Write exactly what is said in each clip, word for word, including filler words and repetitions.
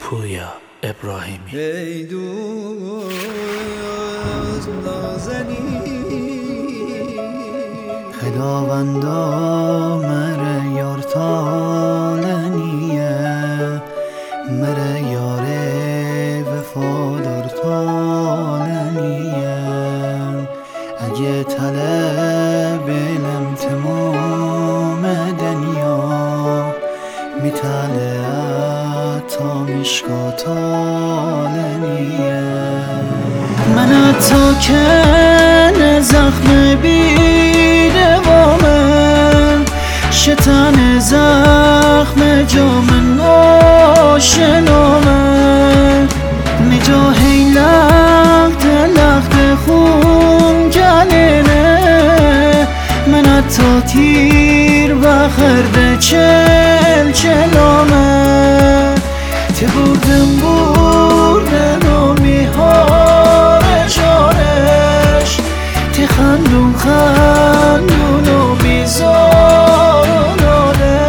پویا ابراهیمی. ای دوست نازنی خداوندا مره یار تالنیه، مره یار وفادار تالنیه. اگه طلب علم تمام دنیا میتله تا میشکا تالنیه. من تا که زخم بیدوامه، شتن زخم جام ناشنامه. نجا هی لخت لخت خون گلنه، من تا تیر و خرد چل چلامه. تی بردم بردن و میهارش آرش، تی خندون خندون و بیزار و ناله.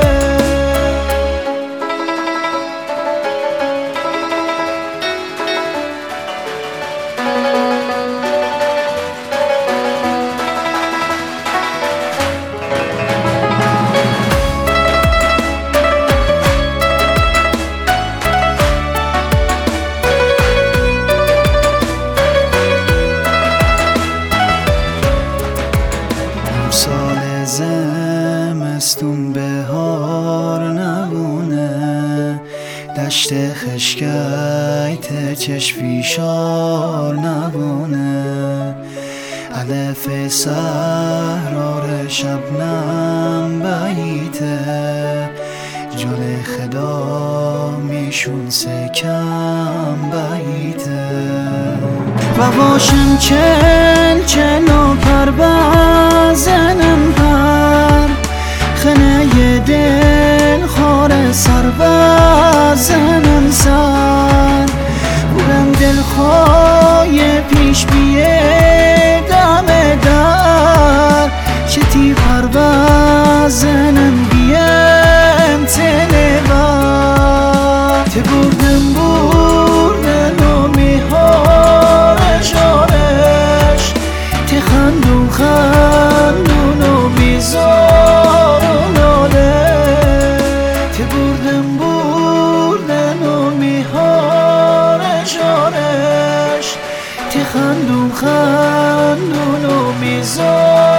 سال زمستون بهار نبونه، دشت خشکیت چشفیشار نبونه. علف سهرار شبنم بیته، جل خدا میشون سکم بیته. و باشم چل چل و پر بزنم پر، خنه دل خور سر بزنم سر. بودم دل خواه پیش بیه دم در، چه تی پر بزنم بیم تله بر. تی بردم بردن و میهارش آرش، تی خندون خندون و بیزار و ناله. تی بردم بردن و میهارش آرش، تی خندون خندون و بیزار